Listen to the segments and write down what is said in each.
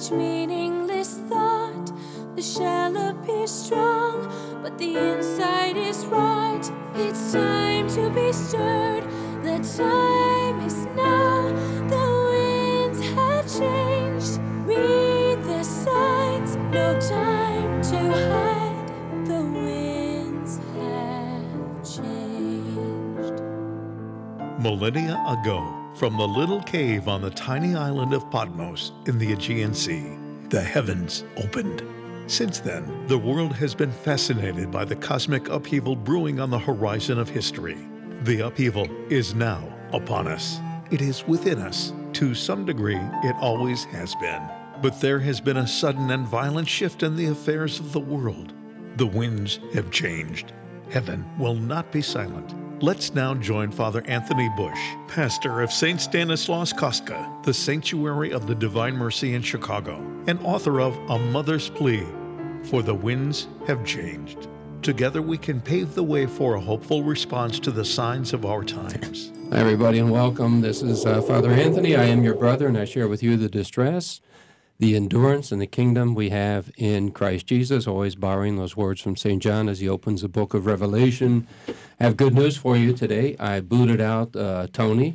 such meaningless thought. The shell appears strong, but the inside is rot. It's time to be stirred. The time is now. The winds have changed. Read the signs. No time to hide. The winds have changed. Millennia ago, from the little cave on the tiny island of Patmos in the Aegean Sea, the heavens opened. Since then, the world has been fascinated by the cosmic upheaval brewing on the horizon of history. The upheaval is now upon us. It is within us. To some degree, it always has been. But there has been a sudden and violent shift in the affairs of the world. The winds have changed. Heaven will not be silent. Let's now join Father Anthony Bush, pastor of St. Stanislaus Kostka, the Sanctuary of the Divine Mercy in Chicago, and author of A Mother's Plea, For the Winds Have Changed. Together we can pave the way for a hopeful response to the signs of our times. Hi, everybody, and welcome. This is Father Anthony. I am your brother, and I share with you the distress, the endurance, and the kingdom we have in Christ Jesus, always borrowing those words from St. John as he opens the book of Revelation. I have good news for you today. I booted out Tony.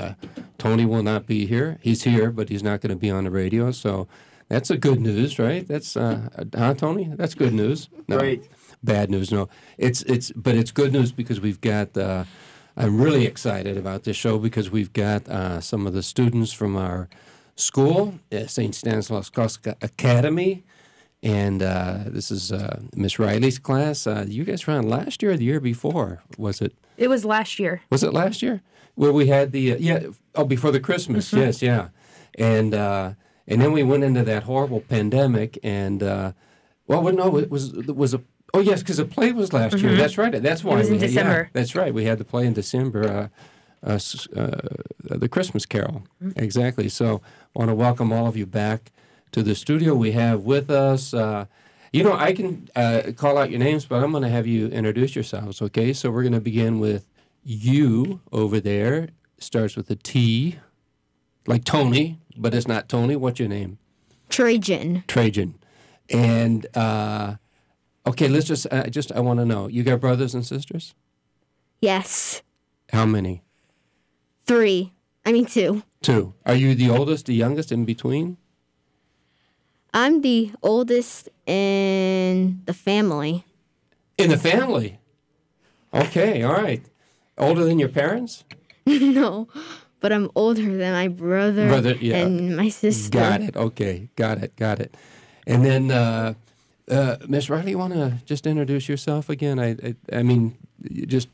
Tony will not be here. He's here, but he's not going to be on the radio, so that's a good news, right? That's, Tony? That's good news. No, Great. Bad news, no. But it's good news because we've got, I'm really excited about this show because we've got some of the students from our school, St. Stanislaus Kostka Academy, and this is Miss Riley's class. You guys were on last year or the year before, was it? It was last year. Was it last year? Where we had the, before the Christmas, Mm-hmm. yes, yeah. And then we went into that horrible pandemic, and, it was a, oh, yes, because the play was last year. That's right. That's why. It was in December. Yeah, that's right. We had the play in December, the Christmas Carol. Exactly. So I want to welcome all of you back to the studio. We have with us, I can call out your names, but I'm going to have you introduce yourselves, okay? So we're going to begin with you over there. Starts with a T, like Tony, but it's not Tony. What's your name? Trajan. And, okay, let's I want to know, you got brothers and sisters? Yes. How many? 2. 2. Are you the oldest, the youngest, in between? I'm the oldest in the family. In the family? Okay, all right. Older than your parents? No, but I'm older than my brother and my sister. Got it. Okay, got it. And then, Miss Riley, you want to just introduce yourself again? I mean, just...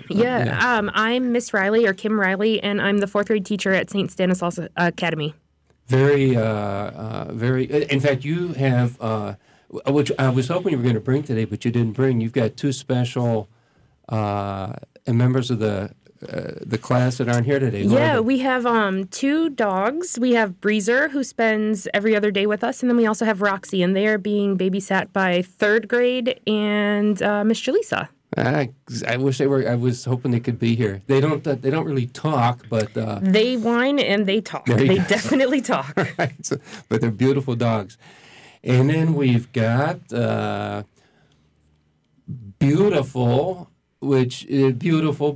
I'm Miss Riley, or Kim Riley, and I'm the 4th grade teacher at St. Stanislaus Academy. Very, in fact, you have, which I was hoping you were going to bring today, but you didn't bring. You've got 2 special members of the class that aren't here today. Yeah, we have 2 dogs. We have Breezer, who spends every other day with us, and then we also have Roxy, and they are being babysat by 3rd grade and Miss Jaleesa. I wish they were. I was hoping they could be here. They don't really talk, but they whine and they talk. They definitely talk. Right, but they're beautiful dogs. And then we've got beautiful. Which is beautiful.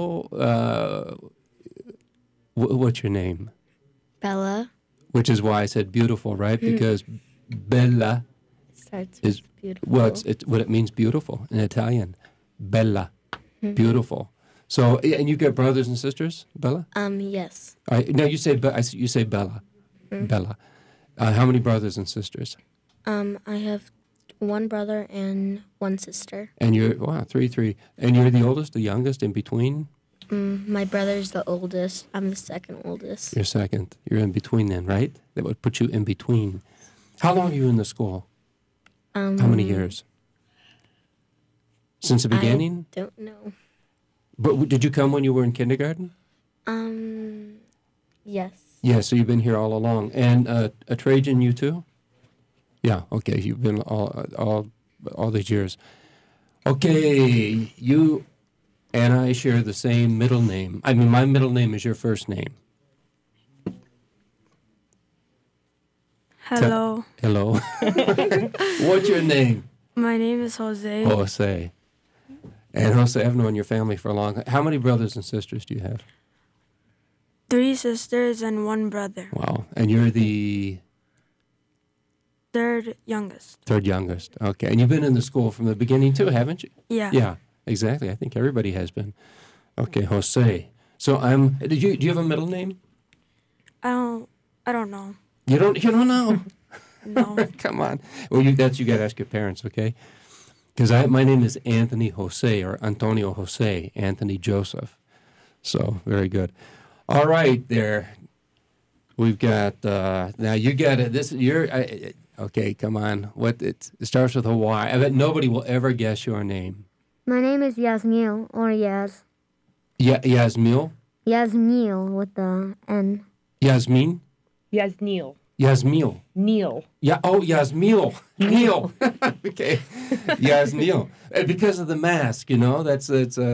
What's your name? Bella. Which is why I said beautiful, right? Because Bella is beautiful. Well, it's what it means, beautiful in Italian. Bella, beautiful. So, and you got brothers and sisters, Bella? Yes. No, you say Bella. Bella. How many brothers and sisters? I have 1 brother and 1 sister. And you're 3. And you're the oldest, the youngest, in between? My brother's the oldest. I'm the second oldest. You're second. You're in between then, right? That would put you in between. How long are you in the school? How many years? Since the beginning? I don't know. But did you come when you were in kindergarten? Yes. Yeah, so you've been here all along. And a Trajan, you too? Yeah, okay, you've been all these years. Okay, you and I share the same middle name. I mean, my middle name is your first name. Hello. Hello. What's your name? My name is Jose. Jose. And Jose, I've known your family for a long time. How many brothers and sisters do you have? 3 sisters and 1 brother. Wow. And you're the... Third youngest. Third youngest. Okay. And you've been in the school from the beginning too, haven't you? Yeah. Yeah, exactly. I think everybody has been. Okay, Jose. So do you have a middle name? I don't know. You don't know? No. Come on. Well, you got to ask your parents, okay? Because my name is Anthony Jose, or Antonio Jose, Anthony Joseph. So, very good. All right, there. We've got, now you got it. Okay, come on. It starts with a Y. I bet nobody will ever guess your name. My name is Yasmiel, or Yaz. Yasmiel? Yasmiel with the N. Yasmin? Yasmiel. Yasmiel. Neil. Yeah. Oh, Yasmiel. Neil. Okay. Yasmiel. Because of the mask, that's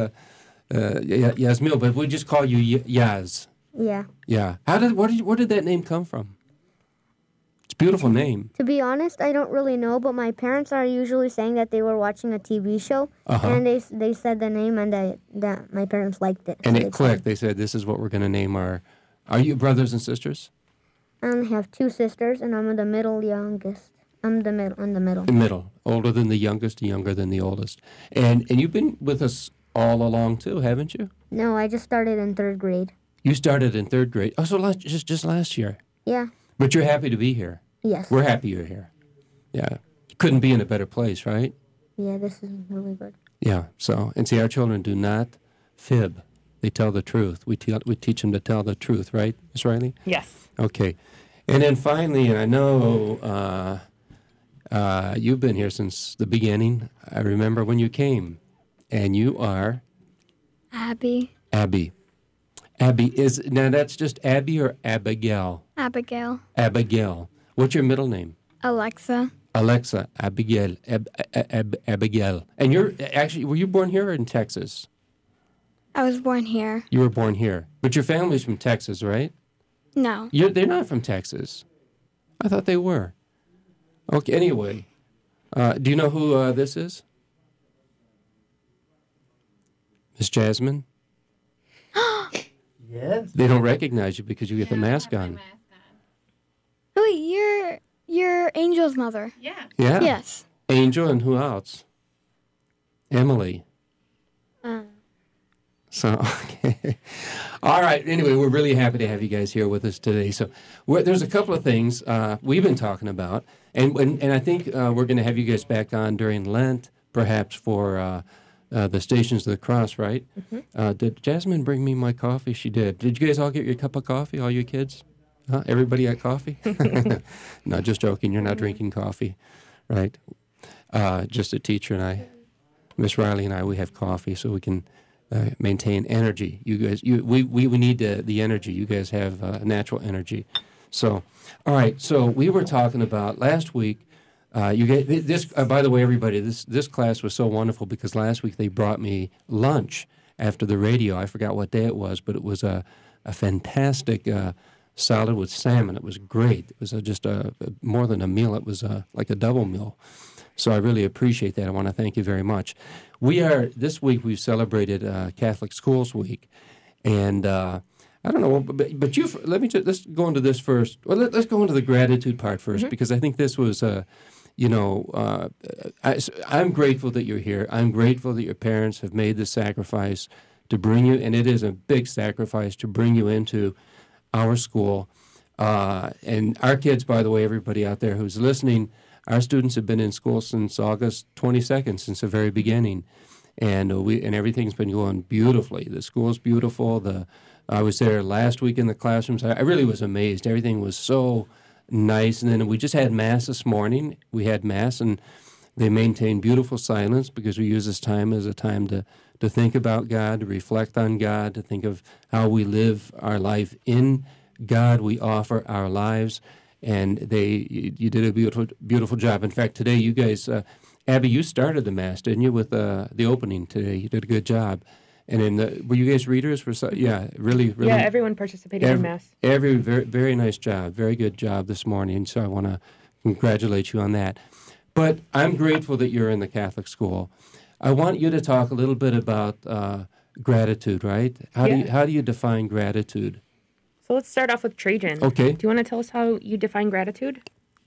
Yasmiel, but we just call you Yaz. Yeah. Yeah. Where did that name come from? It's a beautiful name. To be honest, I don't really know, but my parents are usually saying that they were watching a TV show, and they said the name, and that my parents liked it. And it clicked. They said, this is what we're going to name our... Are you brothers and sisters? I only have 2 sisters, and I'm the middle youngest. I'm in the middle. The middle. Older than the youngest, younger than the oldest. And you've been with us all along, too, haven't you? No, I just started in 3rd grade. You started in 3rd grade. Oh, so just last year. Yeah. But you're happy to be here. Yes. We're happy you're here. Yeah. Couldn't be in a better place, right? Yeah, this is really good. Yeah. So, and see, our children do not fib. They tell the truth. We teach them to tell the truth, right, Miss Riley? Yes. Okay. And then finally, and I know you've been here since the beginning. I remember when you came, and you are? Abby. Abby. Abby now that's just Abby or Abigail? Abigail. Abigail. What's your middle name? Alexa. Alexa. Abigail. Abigail. And were you born here or in Texas? I was born here. You were born here. But your family's from Texas, right? No. They're not from Texas. I thought they were. Okay, anyway. Do you know who this is? Miss Jasmine? Yes. They don't recognize you because you get the mask on. Wait, you're Angel's mother. Yeah. Yeah? Yes. Angel, and who else? Emily. So, okay. All right. Anyway, we're really happy to have you guys here with us today. So there's a couple of things we've been talking about, and I think we're going to have you guys back on during Lent, perhaps for the Stations of the Cross, right? Mm-hmm. Did Jasmine bring me my coffee? She did. Did you guys all get your cup of coffee, all you kids? Huh? Everybody had coffee? No, just joking. You're not drinking coffee, right? Just a teacher and I, Miss Riley and I, we have coffee so we can maintain energy. You guys, we need the energy. You guys have natural energy. So, all right. So we were talking about last week. You get this. By the way, everybody, this class was so wonderful because last week they brought me lunch after the radio. I forgot what day it was, but it was a fantastic salad with salmon. It was great. It was just more than a meal. It was like a double meal. So I really appreciate that. I want to thank you very much. This week we've celebrated Catholic Schools Week, and I don't know, but let's go into this first. Well, let's go into the gratitude part first, because I think this was, I'm grateful that you're here. I'm grateful that your parents have made the sacrifice to bring you, and it is a big sacrifice to bring you into our school. And our kids, by the way, everybody out there who's listening, our students have been in school since August 22nd, since the very beginning, and everything's been going beautifully. The school's beautiful. I was there last week in the classrooms. I really was amazed. Everything was so nice. And then we just had Mass this morning. We had Mass, and they maintained beautiful silence because we use this time as a time to think about God, to reflect on God, to think of how we live our life in God. We offer our lives. And you did a beautiful, beautiful job. In fact, today you guys, Abby, you started the Mass, didn't you, with the opening today? You did a good job. And were you guys readers for? Yeah, really. Yeah, everyone participated in Mass. Very, very nice job. Very good job this morning. So I want to congratulate you on that. But I'm grateful that you're in the Catholic school. I want you to talk a little bit about gratitude, right? How do you define gratitude? So let's start off with Trajan. Okay. Do you want to tell us how you define gratitude?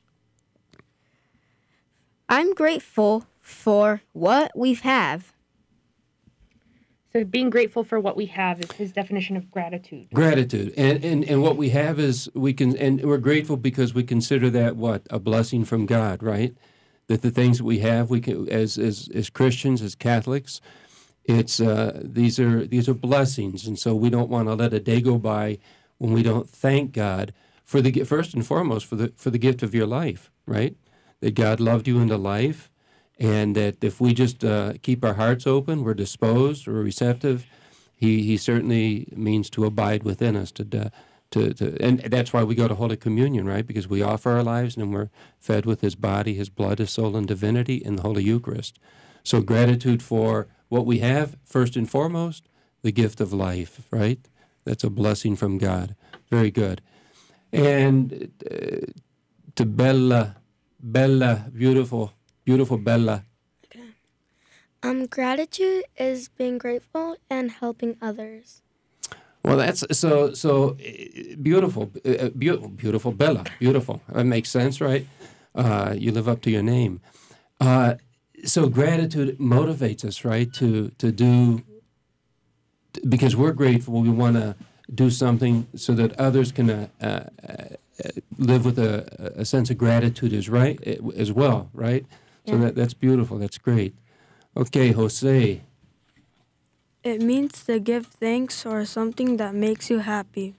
I'm grateful for what we have. So being grateful for what we have is his definition of gratitude. Gratitude. And what we have is we're grateful because we consider that a blessing from God, right? That the things that we have, we can, as Christians, as Catholics, it's these are blessings, and so we don't want to let a day go by when we don't thank God for first and foremost for the gift of your life, right? That God loved you into life, and that if we just keep our hearts open, we're disposed, we're receptive, He certainly means to abide within us and that's why we go to Holy Communion, right? Because we offer our lives and we're fed with His body, His blood, His soul, and divinity in the Holy Eucharist. So gratitude for what we have, first and foremost, the gift of life, right? That's a blessing from God. Very good. And to Bella, beautiful Bella. Okay. Gratitude is being grateful and helping others. Well, that's so beautiful, beautiful, Bella, beautiful. That makes sense, right? You live up to your name. So gratitude motivates us, right, to do, because we're grateful. We want to do something so that others can live with a sense of gratitude as well, right? So that's beautiful. That's great. Okay, Jose. It means to give thanks or something that makes you happy.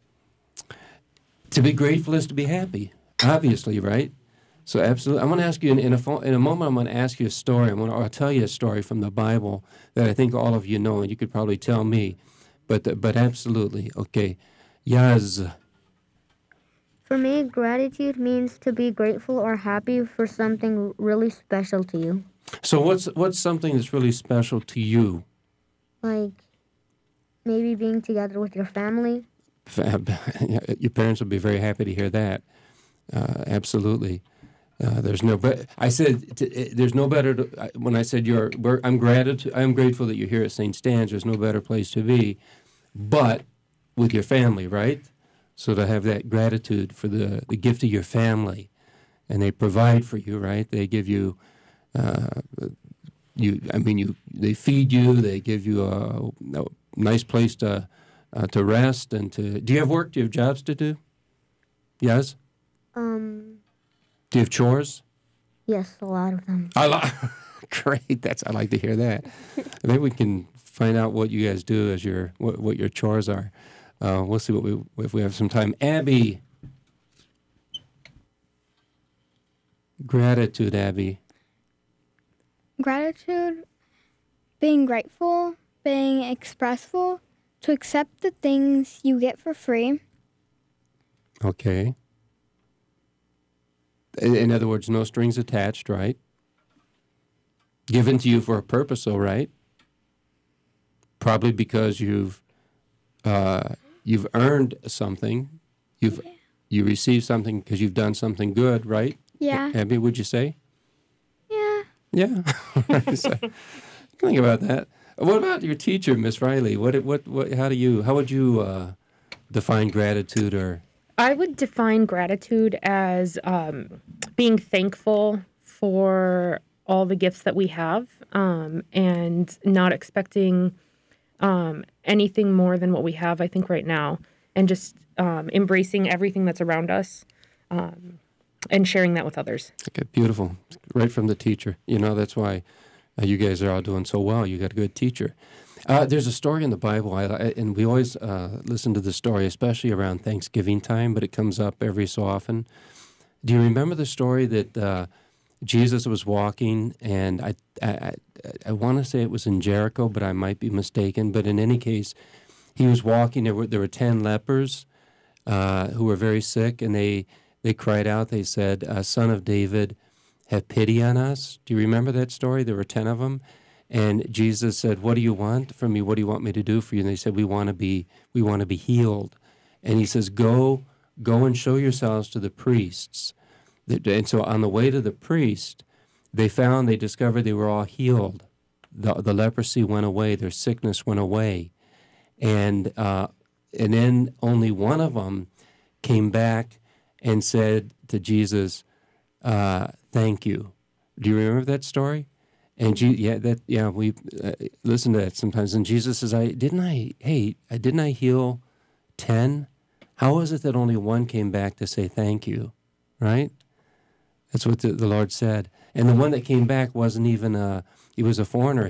To be grateful is to be happy, obviously, right? So absolutely. I'm going to ask you, in a moment, I'm going to ask you a story. I'll tell you a story from the Bible that I think all of you know, and you could probably tell me. But absolutely. Okay. Yaz. For me, gratitude means to be grateful or happy for something really special to you. So what's something that's really special to you? Like maybe being together with your family. Your parents will be very happy to hear that. Absolutely. There's no better. I said there's no better. When I said I'm grateful that you're here at St. Stan's. There's no better place to be, but with your family, right? So to have that gratitude for the gift of your family, and they provide for you, right? They give you. They feed you. They give you a nice place to rest and to. Do you have work? Do you have jobs to do? Yes. Do you have chores? Yes, a lot of them. Great. I like to hear that. Maybe we can find out what you guys do as what your chores are. We'll see if we have some time. Abby. Gratitude, Abby. Gratitude, being grateful, being expressful, to accept the things you get for free. Okay. In other words, no strings attached, right? Given to you for a purpose, all right? Probably because you've earned something. You received something because you've done something good, right? Yeah. Abby, would you say? Yeah. So, think about that. What about your teacher, Miss Riley? How would you define gratitude? Or I would define gratitude as being thankful for all the gifts that we have, and not expecting anything more than what we have, I think, right now, and just embracing everything that's around us. And sharing that with others. Okay, beautiful. Right from the teacher. That's why you guys are all doing so well. You got a good teacher. There's a story in the Bible, and we always listen to the story, especially around Thanksgiving time, but it comes up every so often. Do you remember the story that Jesus was walking, and I want to say it was in Jericho, but I might be mistaken. But in any case, he was walking. There were 10 lepers who were very sick, and they cried out. They said, "Son of David, have pity on us." Do you remember that story? There were 10 of them. And Jesus said, "What do you want from me? What do you want me to do for you?" And they said, "We want to be healed." And he says, "Go and show yourselves to the priests." And so on the way to the priest, they discovered they were all healed. The leprosy went away, their sickness went away. And then only one of them came back and said to Jesus, "Thank you." Do you remember that story? And we listen to that sometimes. And Jesus says, "Didn't I heal 10? How is it that only one came back to say thank you?" Right? That's what the Lord said. And the one that came back wasn't even he was a foreigner.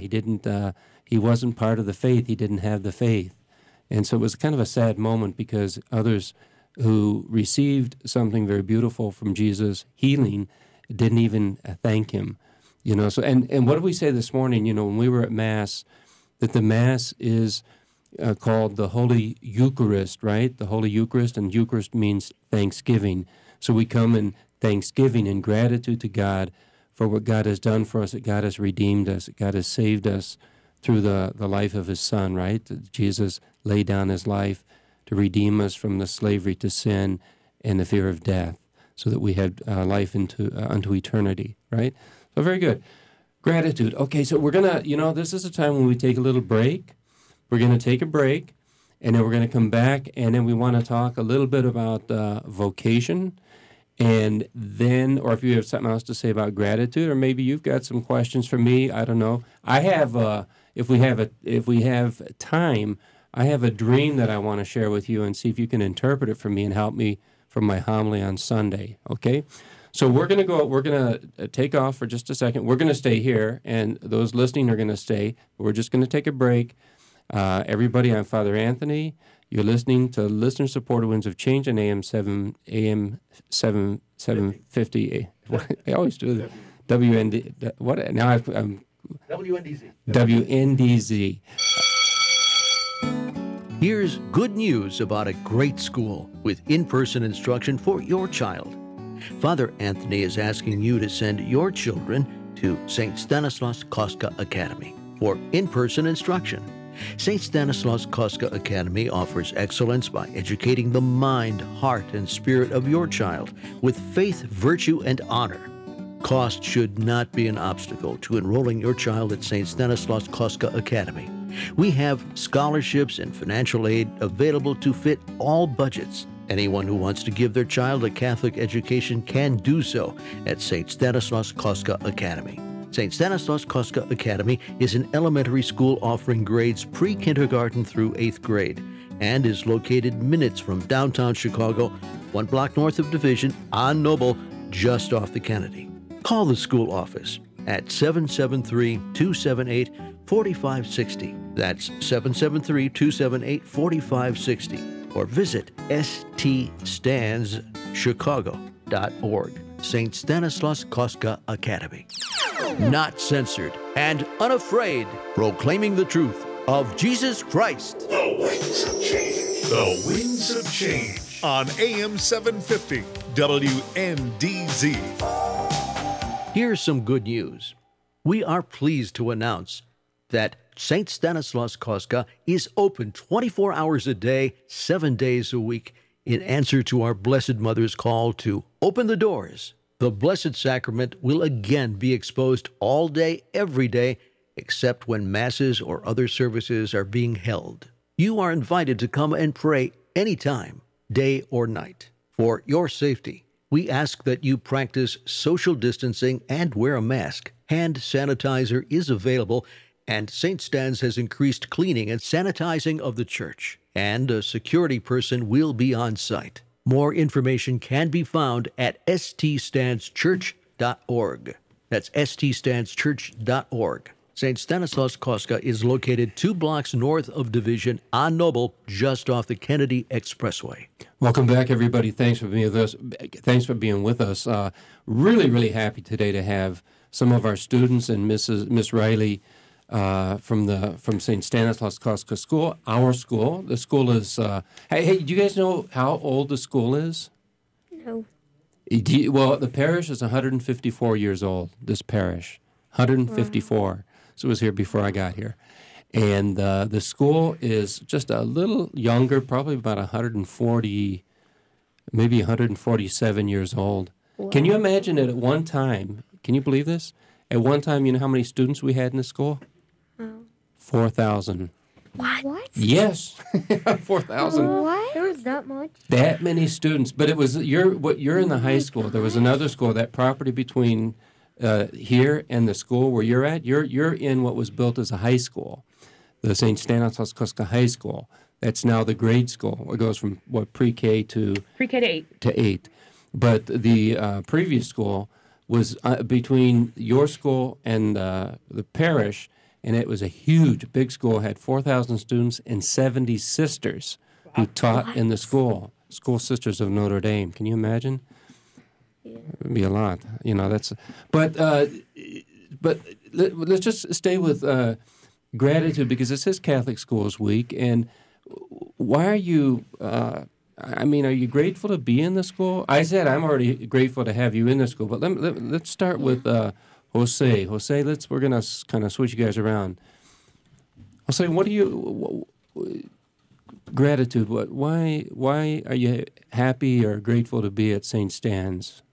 He wasn't part of the faith. He didn't have the faith. And so it was kind of a sad moment because others who received something very beautiful from Jesus, healing, didn't even thank him. So and what did we say this morning, when we were at Mass, that the Mass is called the Holy Eucharist, right? The Holy Eucharist, and Eucharist means thanksgiving. So we come in thanksgiving and gratitude to God for what God has done for us, that God has redeemed us, that God has saved us through the life of his Son, right? That Jesus laid down his life to redeem us from the slavery to sin and the fear of death, so that we had life unto eternity, right? So very good. Gratitude. Okay, so we're going to, this is a time when we take a little break. We're going to take a break, and then we're going to come back, and then we want to talk a little bit about vocation, and then, or if you have something else to say about gratitude, or maybe you've got some questions for me, I don't know. I have, if we have time, I have a dream that I want to share with you and see if you can interpret it for me and help me for my homily on Sunday, okay? So we're going to take off for just a second. We're going to stay here, and those listening are going to stay. We're just going to take a break. Everybody, I'm Father Anthony. You're listening to Listener-Supported Winds of Change on AM 750. I always do that. WND. What? Now I'm WNDZ. WNDZ. Here's good news about a great school with in-person instruction for your child. Father Anthony is asking you to send your children to St. Stanislaus Kostka Academy for in-person instruction. St. Stanislaus Kostka Academy offers excellence by educating the mind, heart, and spirit of your child with faith, virtue, and honor. Cost should not be an obstacle to enrolling your child at St. Stanislaus Kostka Academy. We have scholarships and financial aid available to fit all budgets. Anyone who wants to give their child a Catholic education can do so at St. Stanislaus Kostka Academy. St. Stanislaus Kostka Academy is an elementary school offering grades pre-kindergarten through 8th grade and is located minutes from downtown Chicago, 1 block north of Division on Noble, just off the Kennedy. Call the school office at 773-278-4560. That's 773-278-4560. Or visit ststandschicago.org. St. Stanislaus Kostka Academy. Not censored and unafraid, proclaiming the truth of Jesus Christ. The Winds of Change. The Winds of Change on AM 750 WNDZ. Here's some good news. We are pleased to announce that St. Stanislaus Kostka is open 24 hours a day, 7 days a week, in answer to our Blessed Mother's call to open the doors. The Blessed Sacrament will again be exposed all day, every day, except when Masses or other services are being held. You are invited to come and pray anytime, day or night. For your safety, we ask that you practice social distancing and wear a mask. Hand sanitizer is available, and St. Stan's has increased cleaning and sanitizing of the church, and a security person will be on site. More information can be found at ststanschurch.org. That's ststanschurch.org. St. Stanislaus Kostka is located 2 blocks north of Division on Noble, just off the Kennedy Expressway. Welcome back, everybody. Thanks for being with us. Really, really happy today to have some of our students and Miss Riley from St. Stanislaus Kostka School, our school. The school is. Hey, do you guys know how old the school is? No. Well, the parish is 154 years old. This parish, 154. so it was here before I got here. And the school is just a little younger, probably about 140, maybe 147 years old. Wow. Can you imagine that at one time, can you believe this? At one time, you know how many students we had in the school? 4,000. What? Yes, 4,000. What? There was that much? That many students. But it was, you're in the high school. There was another school, that property between here and the school where you're at. You're in what was built as a high school, the St. Stanislaus Kostka High School. That's now the grade school. It goes from, pre-K to 8. To 8. But the previous school was between your school and the parish, and it was a huge, big school. It had 4,000 students and 70 sisters who taught in the school. School Sisters of Notre Dame. Can you imagine? Yeah. It would be a lot. But let's just stay with gratitude, because it says Catholic Schools Week. And why are you, are you grateful to be in the school? I said I'm already grateful to have you in the school, but let's start with Jose. Jose, we're going to kind of switch you guys around. Jose, what do you, gratitude, why are you happy or grateful to be at St. Stan's?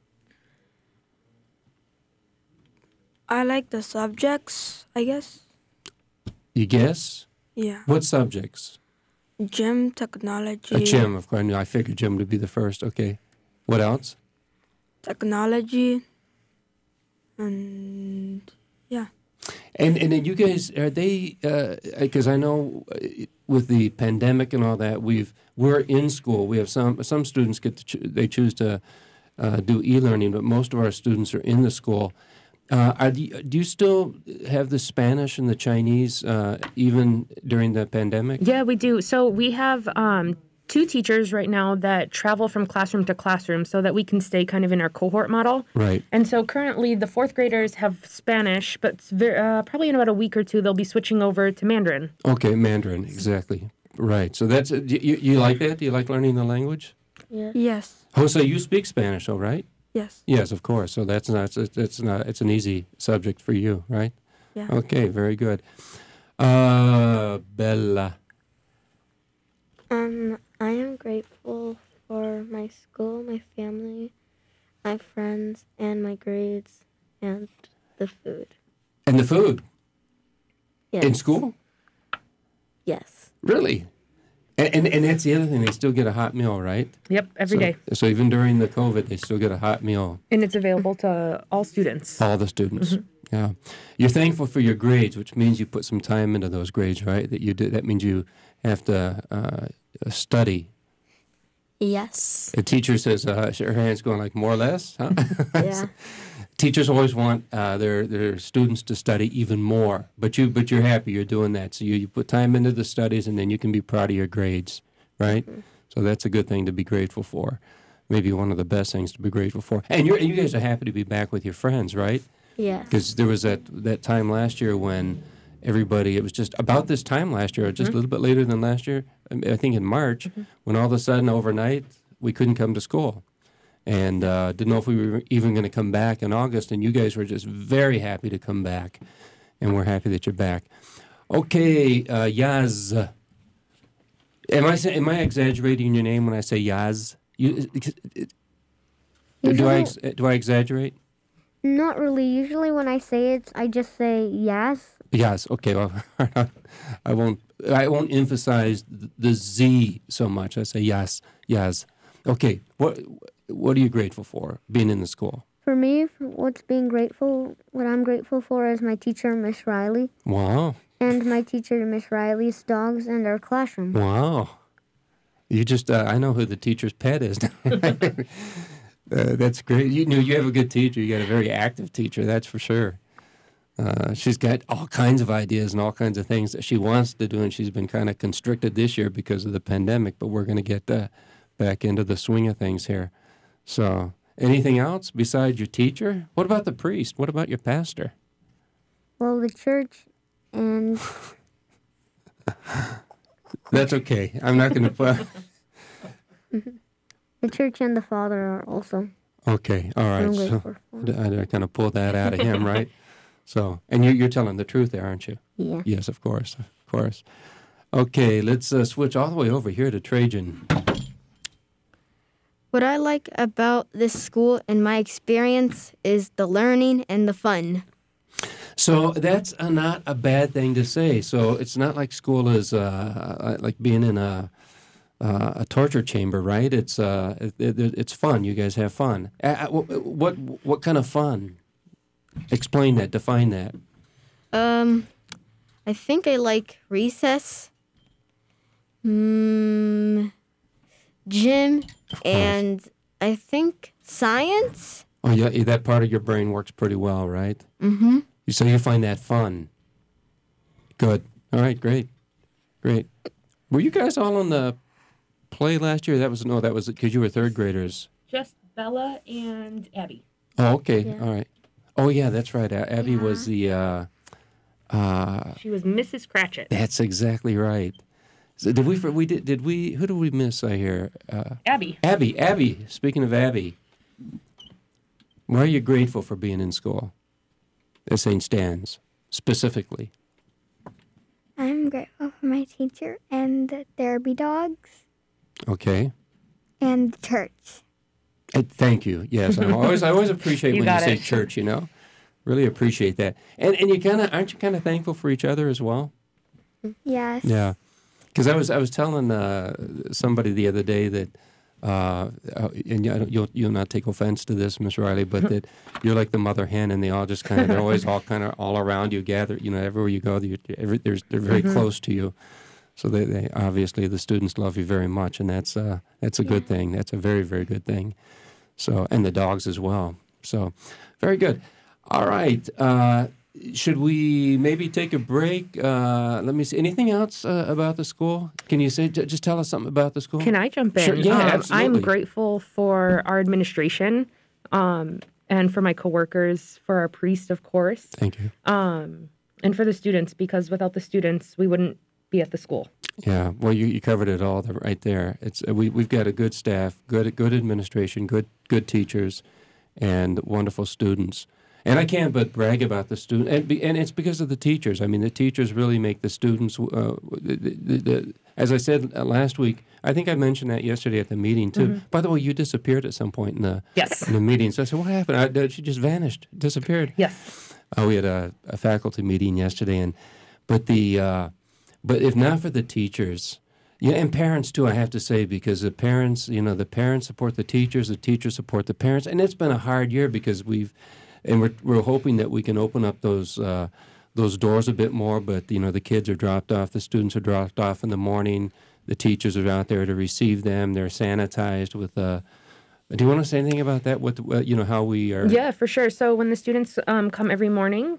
I like the subjects, I guess. You guess? Yeah. What subjects? Gym, technology. Gym, of course. I figured gym would be the first. Okay. What else? Technology. And yeah. And then you guys, are they, because I know with the pandemic and all that, we're in school. We have some students they choose to do e-learning, but most of our students are in the school. Do you still have the Spanish and the Chinese even during the pandemic? Yeah, we do. So we have 2 teachers right now that travel from classroom to classroom so that we can stay kind of in our cohort model. Right. And so currently the 4th graders have Spanish, but probably in about a week or 2 they'll be switching over to Mandarin. Okay, Mandarin, exactly. Right. So that's you like that? Do you like learning the language? Yeah. Yes. Jose, you speak Spanish, though, right? Yes. Yes, of course. So it's an easy subject for you, right? Yeah. Okay, very good. Bella. I am grateful for my school, my family, my friends, and my grades, and the food. And the food? Yes. In school? Yes. Really? And that's the other thing. They still get a hot meal, right? Yep, every day. So even during the COVID, they still get a hot meal. And it's available to all students. All the students. Mm-hmm. Yeah. You're thankful for your grades, which means you put some time into those grades, right? That means you have to study. Yes. The teacher says, her hand's going like more or less, huh? Yeah. Teachers always want their students to study even more, but you're happy you're doing that. So you put time into the studies, and then you can be proud of your grades, right? Mm-hmm. So that's a good thing to be grateful for. Maybe one of the best things to be grateful for. And you guys are happy to be back with your friends, right? Yeah. Because there was that time last year when everybody, it was just about this time last year, or just a little bit later than last year, I think in March, when all of a sudden overnight we couldn't come to school. And didn't know if we were even going to come back in August, and you guys were just very happy to come back, and we're happy that you're back. Okay, Yaz. Am I exaggerating your name when I say Yaz? Do I exaggerate? Not really. Usually when I say it, I just say Yaz. Yes. Okay. Well, I won't emphasize the Z so much. I say yes. Okay. What are you grateful for being in the school? For me, what I'm grateful for is my teacher, Miss Riley. Wow. And my teacher, Miss Riley's dogs, and our classroom. Wow. You just, I know who the teacher's pet is. That's great. You have a good teacher. You got a very active teacher, that's for sure. She's got all kinds of ideas and all kinds of things that she wants to do, and she's been kind of constricted this year because of the pandemic, but we're going to get back into the swing of things here. So, anything else besides your teacher? What about the priest? What about your pastor? Well, the church and... That's okay. I'm not going to put... The church and the Father are also... Okay, all right. So I kind of pulled that out of him, right? So, and you're telling the truth there, aren't you? Yeah. Yes, of course. Okay, let's switch all the way over here to Trajan. What I like about this school and my experience is the learning and the fun. So that's not a bad thing to say. So it's not like school is like being in a torture chamber, right? It's fun. You guys have fun. What kind of fun? Explain that. Define that. I think I like recess, gym, and I think science. Oh, yeah, that part of your brain works pretty well, right? Mm-hmm. So you find that fun. Good. All right, great. Were you guys all on the play last year? That was because you were third graders. Just Bella and Abby. Oh, okay. Yeah. All right. Oh, yeah, that's right. Abby was the... She was Mrs. Cratchit. That's exactly right. So who did we miss, I hear? Abby. Abby. Speaking of Abby, why are you grateful for being in school at St. Stan's, specifically? I'm grateful for my teacher and the therapy dogs Okay. and the church. Thank you. Yes, I always appreciate when you say church, Really appreciate that. And aren't you kind of thankful for each other as well? Yes. Yeah. Because I was telling somebody the other day that, and you'll not take offense to this, Miss Riley, but that you're like the mother hen, and they're always all around you, gathered. Everywhere you go, they're very close to you. So they obviously the students love you very much, and that's a good thing. That's a very, very good thing. So, and the dogs as well. So, very good. All right. Should we maybe take a break? Let me see. Anything else about the school? Can you just tell us something about the school? Can I jump in? Sure. Yeah, absolutely. I'm grateful for our administration and for my coworkers, for our priest, of course. Thank you. And for the students, because without the students, we wouldn't be at the school. Yeah. Well, you covered it all right there. It's we've got a good staff, good administration, good teachers, and wonderful students. And I can't but brag about the students, and it's because of the teachers. I mean, the teachers really make the students. As I said last week, I think I mentioned that yesterday at the meeting too. Mm-hmm. By the way, you disappeared at some point in the meeting. So I said, "What happened?" She just vanished, disappeared. Yes. We had a faculty meeting yesterday, but if not for the teachers. Yeah, and parents too, I have to say, because the parents support the teachers support the parents, and it's been a hard year because we're hoping that we can open up those doors a bit more. But the kids are dropped off, the students are dropped off in the morning, the teachers are out there to receive them. They're sanitized with. Do you want to say anything about that? With how we are? Yeah, for sure. So when the students come every morning,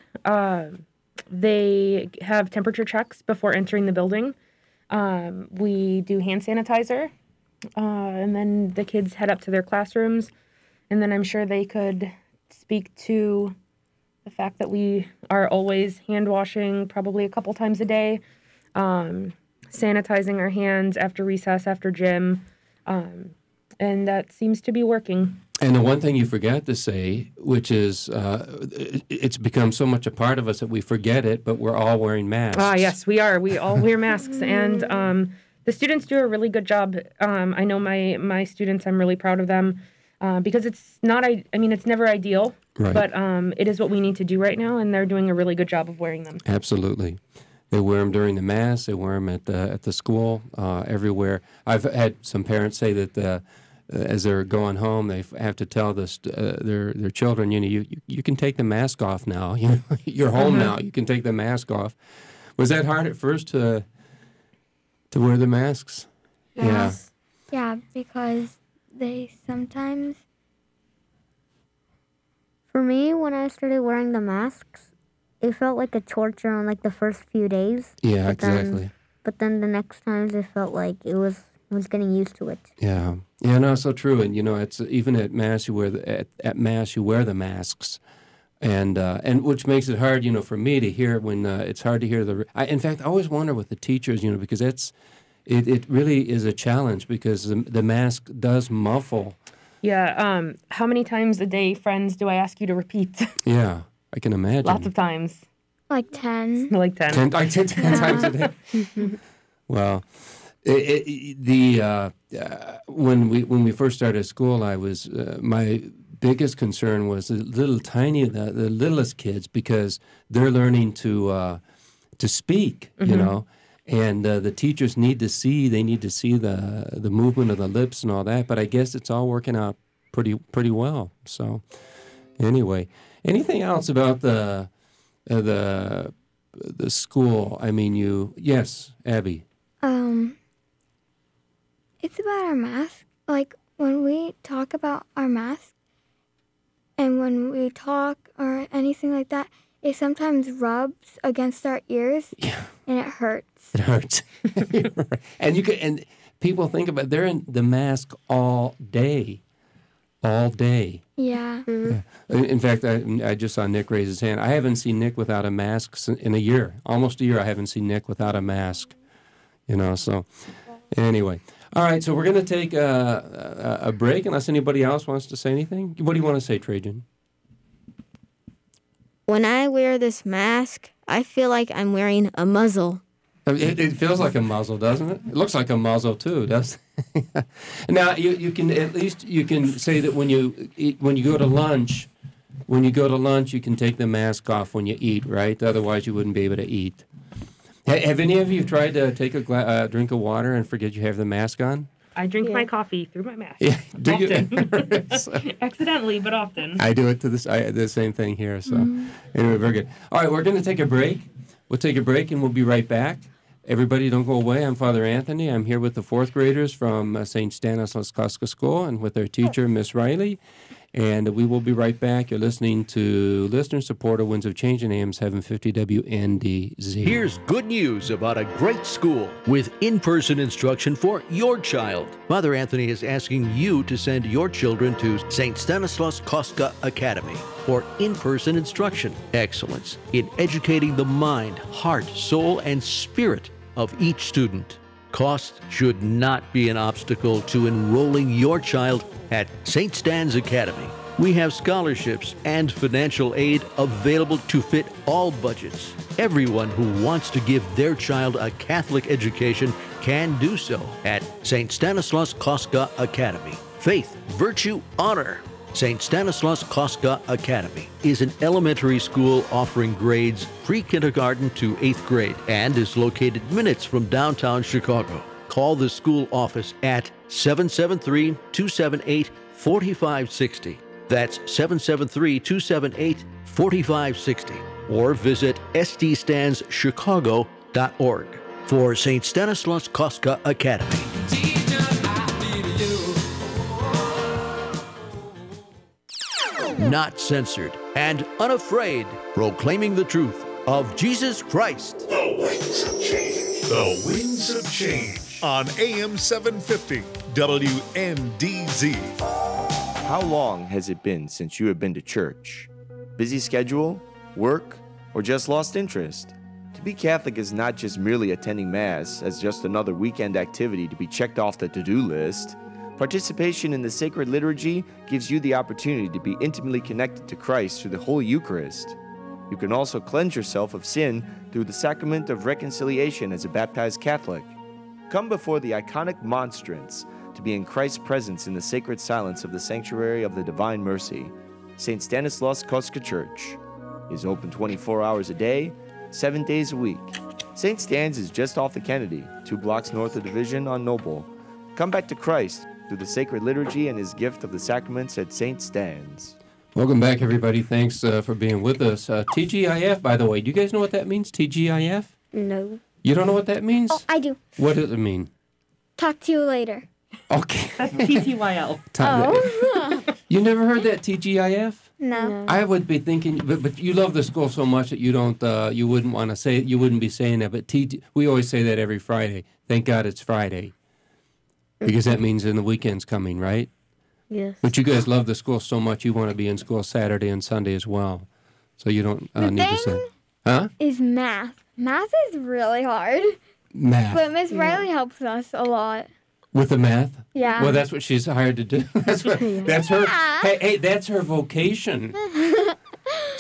they have temperature checks before entering the building. We do hand sanitizer, and then the kids head up to their classrooms, and then I'm sure they could speak to the fact that we are always hand washing probably a couple times a day, sanitizing our hands after recess, after gym, and that seems to be working. And the one thing you forgot to say, which is it's become so much a part of us that we forget it, but we're all wearing masks. Yes, we are. We all wear masks, and the students do a really good job. I know my students, I'm really proud of them. Because it's not, it's never ideal, right. But it is what we need to do right now, and they're doing a really good job of wearing them. Absolutely. They wear them during the Mass. They wear them at the school, everywhere. I've had some parents say that as they're going home, they have to tell their children, you can take the mask off now. You're home now. You can take the mask off. Was that hard at first to wear the masks? Yes. Yeah, because they sometimes, for me, when I started wearing the masks, it felt like a torture on like the first few days. Yeah, exactly. But then the next times it felt like I was getting used to it. Yeah, no, so true. And it's even at Mass you wear at Mass you wear the masks, and which makes it hard, for me to hear when it's hard to hear in fact, I always wonder with the teachers, because that's. It really is a challenge because the mask does muffle. Yeah. How many times a day, friends, do I ask you to repeat? Yeah. I can imagine. Lots of times. Like 10. Like 10. 10 times a day. Well, when we first started school, I was my biggest concern was the littlest kids, because they're learning to speak, you know, and the teachers need to see the movement of the lips and all that. But I guess it's all working out pretty well. So anyway, anything else about the school? I mean, yes, Abby. It's about our mask. Like, when we talk about our mask and when we talk or anything like that, it sometimes rubs against our ears and it hurts. It hurts. And people think about they're in the mask all day. Yeah. In fact, I just saw Nick raise his hand. I haven't seen Nick without a mask in a year. Almost a year I haven't seen Nick without a mask. You know, so anyway. All right, so we're going to take a break unless anybody else wants to say anything. What do you want to say, Trajan? When I wear this mask, I feel like I'm wearing a muzzle. It feels like a muzzle, doesn't it? It looks like a muzzle too, doesn't it? Now you can say that when you go to lunch, you can take the mask off when you eat, right? Otherwise, you wouldn't be able to eat. Have any of you tried to take a drink of water and forget you have the mask on? I drink my coffee through my mask. Yeah, do often. you? Accidentally, but often. I do it to the same thing here. So anyway, very good. All right, we're going to take a break. We'll take a break and we'll be right back. Everybody, don't go away. I'm Father Anthony. I'm here with the fourth graders from St. Stanislaus Kostka School and with their teacher, Miss Riley. And we will be right back. You're listening to listener-supported Winds of Change in AM 750 WNDZ. Here's good news about a great school with in-person instruction for your child. Father Anthony is asking you to send your children to St. Stanislaus Kostka Academy for in-person instruction. Excellence in educating the mind, heart, soul, and spirit of each student. Cost should not be an obstacle to enrolling your child at St. Stan's Academy. We have scholarships and financial aid available to fit all budgets. Everyone who wants to give their child a Catholic education can do so at St. Stanislaus Kostka Academy. Faith, virtue, honor. St. Stanislaus Kostka Academy is an elementary school offering grades pre-kindergarten to 8th grade and is located minutes from downtown Chicago. Call the school office at 773-278-4560. That's 773-278-4560. Or visit sdstanschicago.org for St. Stanislaus Kostka Academy. Not censored and unafraid, proclaiming the truth of Jesus Christ. The Winds of Change. The Winds of Change on AM 750 WNDZ. How long has it been since you have been to church? Busy schedule, work, or just lost interest? To be Catholic is not just merely attending Mass as just another weekend activity to be checked off the to-do list. Participation in the sacred liturgy gives you the opportunity to be intimately connected to Christ through the Holy Eucharist. You can also cleanse yourself of sin through the sacrament of reconciliation as a baptized Catholic. Come before the iconic monstrance to be in Christ's presence in the sacred silence of the Sanctuary of the Divine Mercy. St. Stanislaus Kostka Church is open 24 hours a day, 7 days a week. St. Stan's is just off the Kennedy, 2 blocks north of Division on Noble. Come back to Christ through the sacred liturgy and his gift of the sacraments at St. Stan's. Welcome back, everybody. Thanks for being with us. TGIF, by the way, do you guys know what that means, TGIF? No. You don't know what that means? Oh, I do. What does it mean? Talk to you later. Okay. That's TTYL. Oh. You never heard that, TGIF? No. I would be thinking, but you love the school so much that you don't, you wouldn't want to say it, you wouldn't be saying that, but we always say that every Friday. Thank God it's Friday. Because that means then the weekend's coming, right? Yes. But you guys love the school so much, you want to be in school Saturday and Sunday as well. So you don't need to say. Huh? Is math. Math is really hard. Math. But Miss Riley helps us a lot. With the math? Yeah. Well, that's what she's hired to do. That's her. Hey, that's her vocation.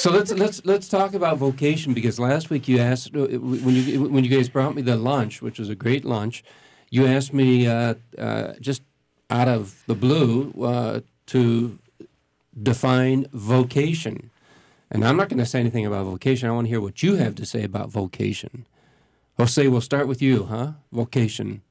So let's talk about vocation, because last week you asked when you guys brought me the lunch, which was a great lunch. You asked me just out of the blue to define vocation, and I'm not going to say anything about vocation. I want to hear what you have to say about vocation. Jose, we'll start with you, huh? Vocation.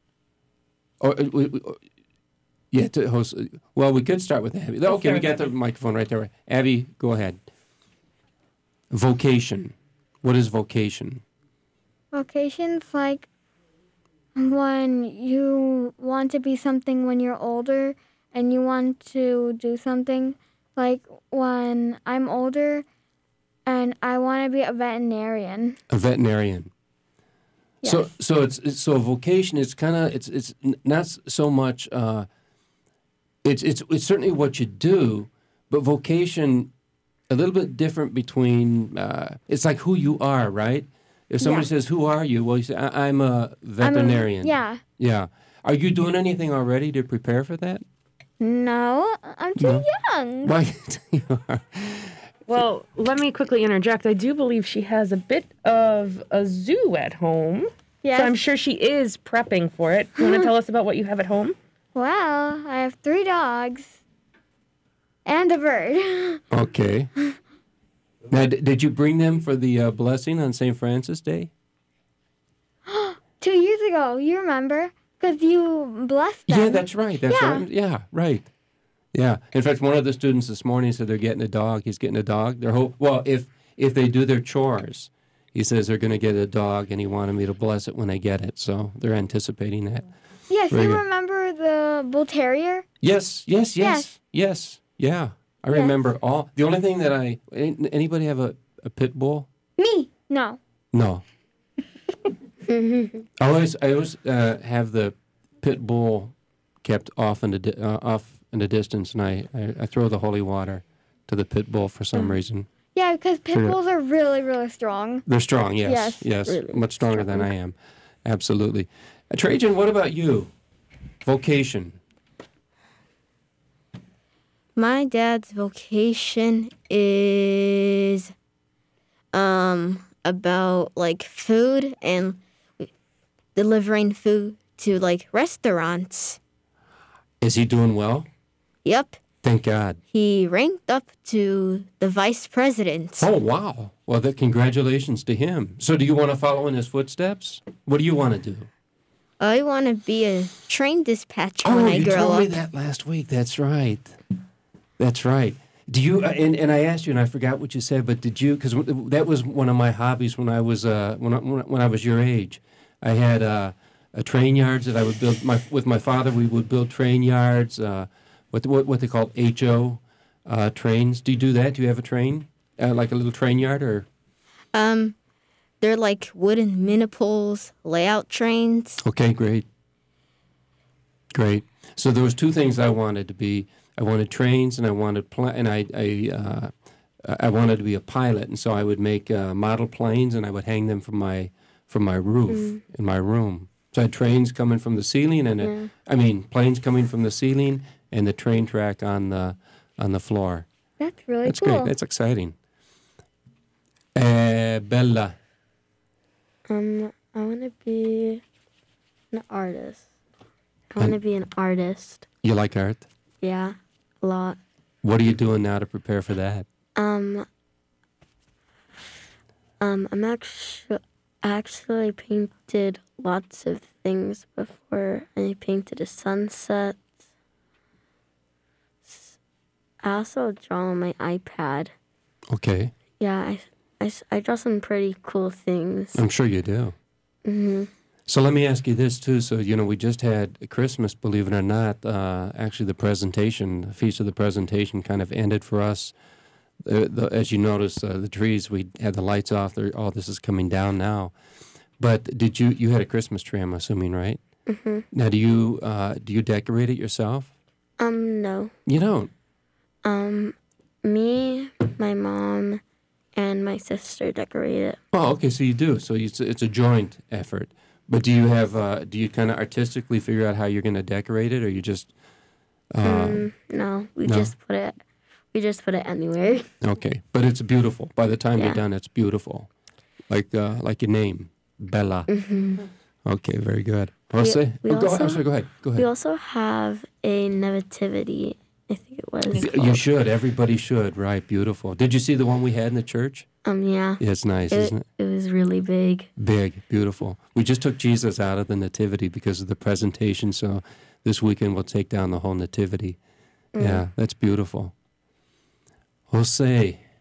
Yeah, Jose. Well, we could start with Abby. Okay, we got the microphone right there. Abby, go ahead. Vocation. What is vocation? Vocation's like when you want to be something when you're older and you want to do something. Like when I'm older and I want to be a veterinarian. A veterinarian. Yes. So it's vocation. It's kind of it's not so much. It's certainly what you do, but vocation a little bit different between. It's like who you are, right? If somebody says, "Who are you?" Well, you say, "I'm a veterinarian." Yeah. Are you doing anything already to prepare for that? No, I'm too young. Why? You are. Well, let me quickly interject. I do believe she has a bit of a zoo at home. Yes. So I'm sure she is prepping for it. You want to tell us about what you have at home? Well, I have 3 dogs and a bird. Okay. Now, did you bring them for the blessing on St. Francis Day? 2 years ago, you remember? Because you blessed them. Yeah, that's right. That's right. Yeah, right. Yeah. In fact, one of the students this morning said they're getting a dog. He's getting a dog. If they do their chores, he says they're going to get a dog, and he wanted me to bless it when they get it. So they're anticipating that. Yes, you remember the Bull Terrier? Yes. Yeah. I remember all. The only thing that anybody have a pit bull? Me? No. No. I always have the pit bull kept off in the distance, and I throw the holy water to the pit bull for some reason. Yeah, because pit bulls are really, really strong. They're strong, yes. Really much stronger than I am. Absolutely. Trajan, what about you? Vocation. My dad's vocation is about like food and delivering food to like restaurants. Is he doing well? Yep. Thank God. He ranked up to the vice president. Oh, wow. Well, congratulations to him. So do you want to follow in his footsteps? What do you want to do? I want to be a train dispatcher when I grow up. Oh, you told me that last week. That's right. That's right. Do you? And I asked you, and I forgot what you said. But did you? Because that was one of my hobbies when I was when I was your age. I had a train yards that I would build. With my father, we would build train yards. What they call HO trains. Do you do that? Do you have a train, like a little train yard, or? They're like wooden minipoles, layout trains. Okay, great. So there was 2 things I wanted to be. I wanted trains, and I wanted I wanted to be a pilot, and so I would make model planes, and I would hang them from my roof in my room. So I had trains coming from the ceiling, and planes coming from the ceiling, and the train track on the floor. That's really cool. That's great. That's exciting. Bella. I want to be an artist. I want to be an artist. You like art? Yeah, a lot. What are you doing now to prepare for that? I'm actually painted lots of things before. I painted a sunset. I also draw on my iPad. Okay. Yeah, I draw some pretty cool things. I'm sure you do. Mm-hmm. So let me ask you this, too. So, we just had Christmas, believe it or not. Actually, the Feast of the Presentation kind of ended for us. As you notice, the trees, we had the lights off. All this is coming down now. But you had a Christmas tree, I'm assuming, right? Mm-hmm. Now, do you decorate it yourself? No. You don't? Me, my mom, and my sister decorate it. Oh, okay, so you do. So it's a joint effort. But do you kind of artistically figure out how you're going to decorate it, or you just... No, we just put it We just put it anywhere. Okay, but it's beautiful. By the time Yeah. you're done, it's beautiful. Like your name, Bella. Okay, very good. Jose? we Go also- ahead. Go ahead. We also have a nativity, I think it was. You should. Everybody should. Right. Beautiful. Did you see the one we had in the church? Yeah. Yeah, it's nice, isn't it? It was really big. Big. Beautiful. We just took Jesus out of the nativity because of the presentation, so this weekend we'll take down the whole nativity. Yeah, that's beautiful. Jose.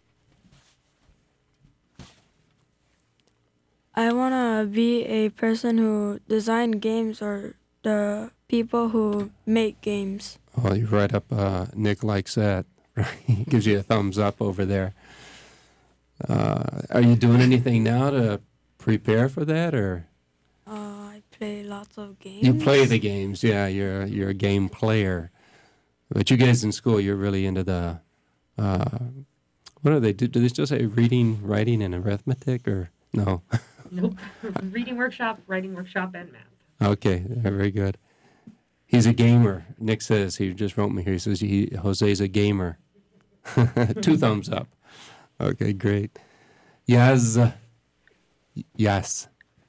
I want to be a person who design games or the people who make games. Oh, you're right up. Nick likes that. He gives you a thumbs up over there. Are you doing anything now to prepare for that, or? I play lots of games. You play the games, yeah. You're a game player. But you guys in school, you're really into the. What do they do? Do they still say reading, writing, and arithmetic, or no? Nope. Reading workshop, writing workshop, and math. Okay, very good. He's a gamer. Nick says, he just wrote me here, he says Jose's a gamer. 2 thumbs up. Okay, great. Yes. Yes.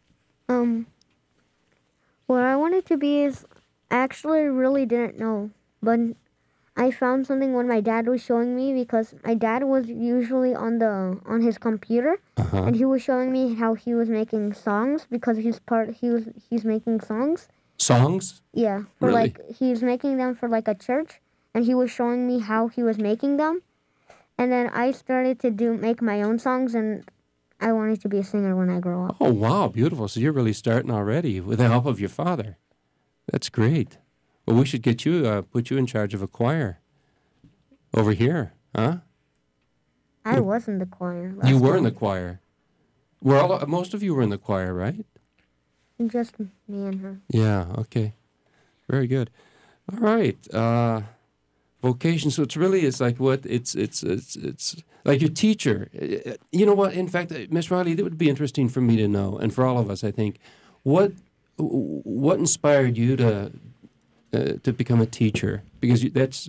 What I wanted to be is I actually really didn't know, but I found something when my dad was showing me, because my dad was usually on his computer, and he was showing me how he was making songs, because he's making songs. Songs? Yeah, Really? he's making them for like a church, and he was showing me how he was making them, and then I started to make my own songs, and I wanted to be a singer when I grow up. Oh, wow, beautiful. So you're really starting already with the help of your father. That's great. Well, we should get you, put you in charge of a choir over here, huh? I was in the choir. You last were in the time. choir. Most of you were in the choir, right? Just me and her. Yeah, okay. Very good. All right. Vocation. So it's like what? It's like your teacher. You know what? In fact, Miss Riley, it would be interesting for me to know, and for all of us, I think, what inspired you to become a teacher? Because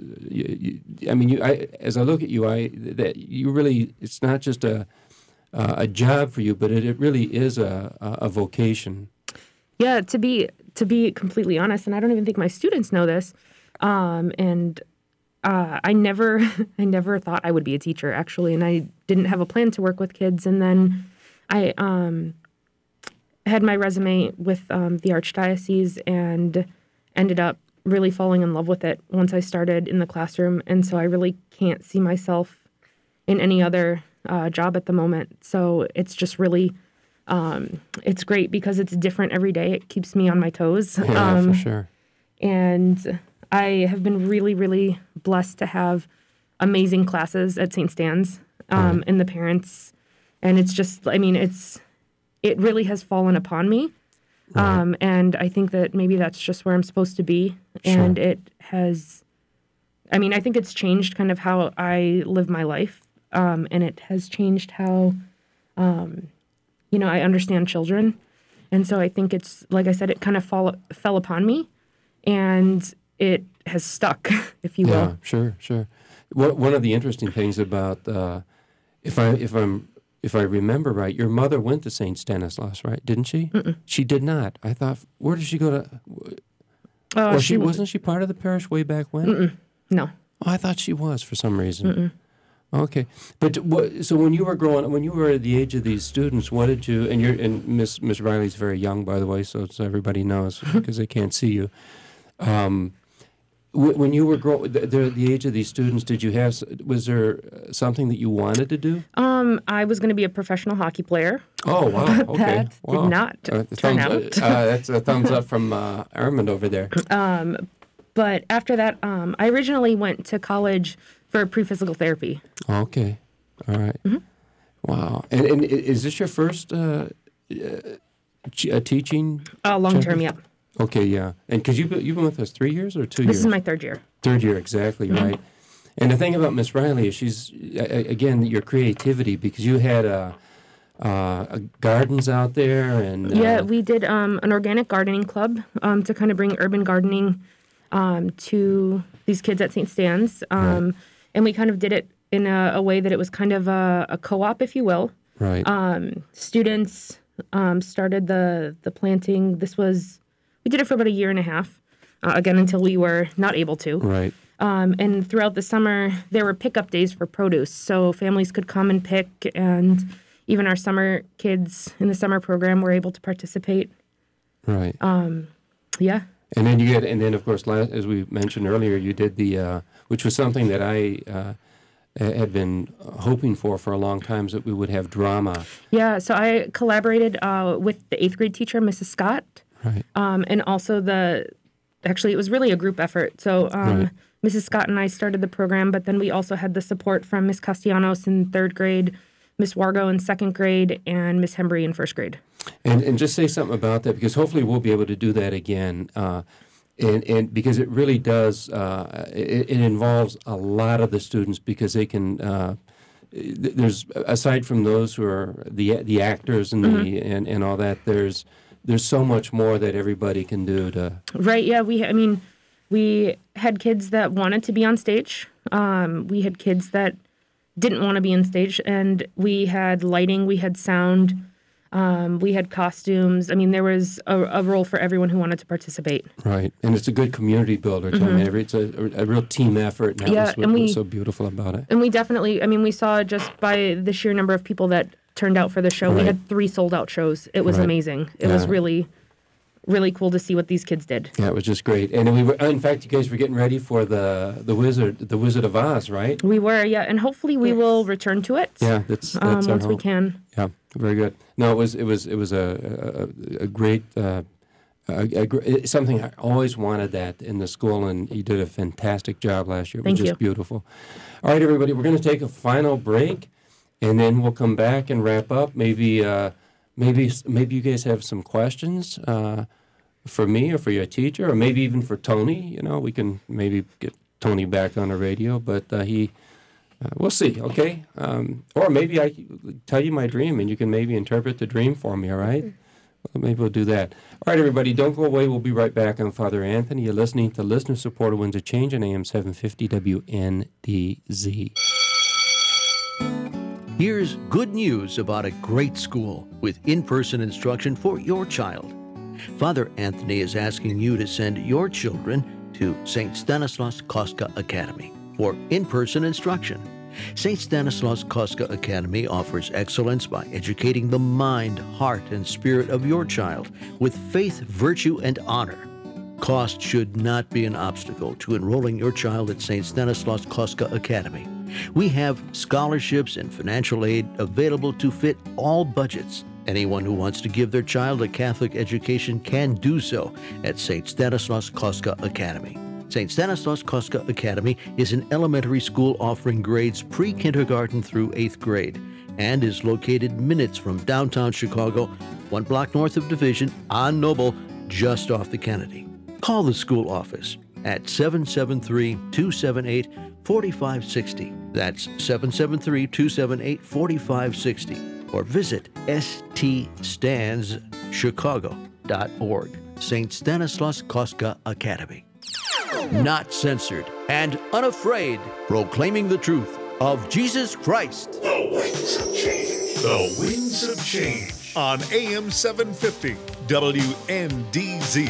as I look at you, you really, it's not just a job for you, but it really is a vocation. Yeah, to be completely honest, and I don't even think my students know this, I never thought I would be a teacher, actually, and I didn't have a plan to work with kids. And then I had my resume with the Archdiocese and ended up really falling in love with it once I started in the classroom. And so I really can't see myself in any other job at the moment. So it's just really, it's great because it's different every day. It keeps me on my toes. Yeah, for sure. And I have been really, really blessed to have amazing classes at St. Stan's, and the parents. And it's just, it really has fallen upon me. Right. And I think that maybe that's just where I'm supposed to be. Sure. And it has, I think it's changed kind of how I live my life. And it has changed how, I understand children. And so I think it's, like I said, it kind of fell upon me, and it has stuck, if you will. Yeah, sure. One of the interesting things about, if I remember right, your mother went to St. Stanislaus, right? Didn't she? Mm-mm. She did not. I thought, where did she go to? Wasn't she part of the parish way back when? Mm-mm. No. Oh, I thought she was for some reason. Mm-mm. Okay, but so when you were at the age of these students, what did you? And Miss Riley's very young, by the way, so everybody knows because they can't see you. When you were the age of these students, was there something that you wanted to do? I was going to be a professional hockey player. Oh, wow. But Okay. that Wow. did not turn out. That's a thumbs up from Armand over there. But after that, I originally went to college for pre-physical therapy. Okay. All right. Mm-hmm. Wow. And is this your first teaching? Long-term, yeah. Okay, yeah. And because you've been with us 3 years or 2 years? This is my third year. Third year, exactly, Mm-hmm. right. And the thing about Miss Riley is she's, again, your creativity, because you had gardens out there. And Yeah, we did an organic gardening club to kind of bring urban gardening to these kids at St. Stan's. Right. and we kind of did it in a way that it was kind of a co-op, if you will. Right. Students started the planting. We did it for about a year and a half, again, until we were not able to. Right. And throughout the summer, there were pickup days for produce, so families could come and pick, and even our summer kids in the summer program were able to participate. Right. Yeah. And then of course, as we mentioned earlier, you did which was something that I had been hoping for a long time, is that we would have drama. Yeah, so I collaborated with the 8th grade teacher, Mrs. Scott. Right. And also actually it was really a group effort. So Right. Mrs. Scott and I started the program, but then we also had the support from Miss Castellanos in 3rd grade, Miss Wargo in 2nd grade, and Miss Hembry in 1st grade. And just say something about that, because hopefully we'll be able to do that again. And because it really does, it involves a lot of the students, because they can. There's, aside from those who are the actors and and all that, there's so much more that everybody can do to. Right. Yeah. We had kids that wanted to be on stage. We had kids that didn't want to be on stage, and we had lighting, we had sound. We had costumes. There was a role for everyone who wanted to participate. Right, and it's a good community builder too. It's a real team effort, and that was what was so beautiful about it. And we definitely, we saw just by the sheer number of people that turned out for the show, we had 3 sold-out shows. It was amazing. It was really, really cool to see what these kids did. Yeah, it was just great. And we were, in fact, you guys were getting ready for the Wizard of Oz, right? We were, yeah, and hopefully we will return to it. Yeah, that's once we can. Yeah, very good. No, it was a great something I always wanted that in the school, and you did a fantastic job last year. It was just beautiful. All right, everybody, we're going to take a final break, and then we'll come back and wrap up. Maybe you guys have some questions for me or for your teacher, or maybe even for Tony. We can maybe get Tony back on the radio, but we'll see, okay? Or maybe I tell you my dream, and you can maybe interpret the dream for me, all right? Well, maybe we'll do that. All right, everybody, don't go away. We'll be right back on Father Anthony. You're listening to Listener-Supported Winds of Change on AM 750 WNDZ. Here's good news about a great school with in-person instruction for your child. Father Anthony is asking you to send your children to St. Stanislaus Kostka Academy for in-person instruction. St. Stanislaus Kostka Academy offers excellence by educating the mind, heart, and spirit of your child with faith, virtue, and honor. Cost should not be an obstacle to enrolling your child at St. Stanislaus Kostka Academy. We have scholarships and financial aid available to fit all budgets. Anyone who wants to give their child a Catholic education can do so at St. Stanislaus Kostka Academy. St. Stanislaus Kostka Academy is an elementary school offering grades pre-kindergarten through 8th grade and is located minutes from downtown Chicago, 1 block north of Division on Noble, just off the Kennedy. Call the school office at 773-278-4560. That's 773-278-4560. Or visit ststandschicago.org. St. Stanislaus Kostka Academy. Not censored and unafraid, proclaiming the truth of Jesus Christ. The Winds of Change. The Winds of Change on AM 750 WNDZ.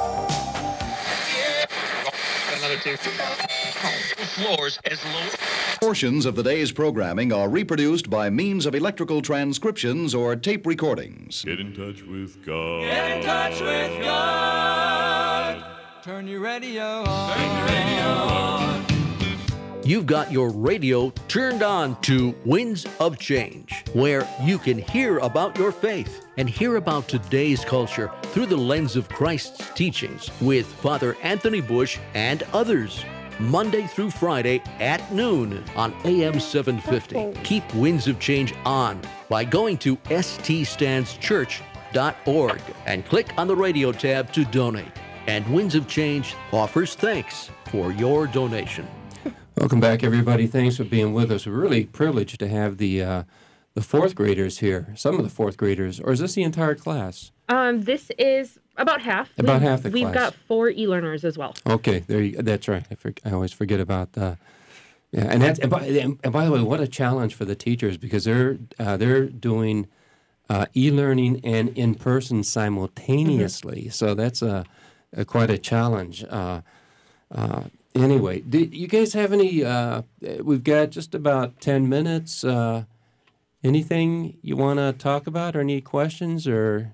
Another 2. Floors as low. Portions of the day's programming are reproduced by means of electrical transcriptions or tape recordings. Get in touch with God. Get in touch with God. Turn your radio on. Turn your radio on. You've got your radio turned on to Winds of Change, where you can hear about your faith and hear about today's culture through the lens of Christ's teachings with Father Anthony Bush and others. Monday through Friday at noon on AM 750. Keep Winds of Change on by going to ststandschurch.org and click on the radio tab to donate. And Winds of Change offers thanks for your donation. Welcome back, everybody. Thanks for being with us. We're really privileged to have the 4th graders here. Some of the 4th graders, or is this the entire class? This is about half. About half the class. We've got 4 e-learners as well. Okay, that's right. I always forget about Yeah, and by the way, what a challenge for the teachers, because they're doing e-learning and in-person simultaneously. Mm-hmm. So that's quite a challenge. Anyway, do you guys have any? We've got just about 10 minutes. Anything you want to talk about, or any questions? Or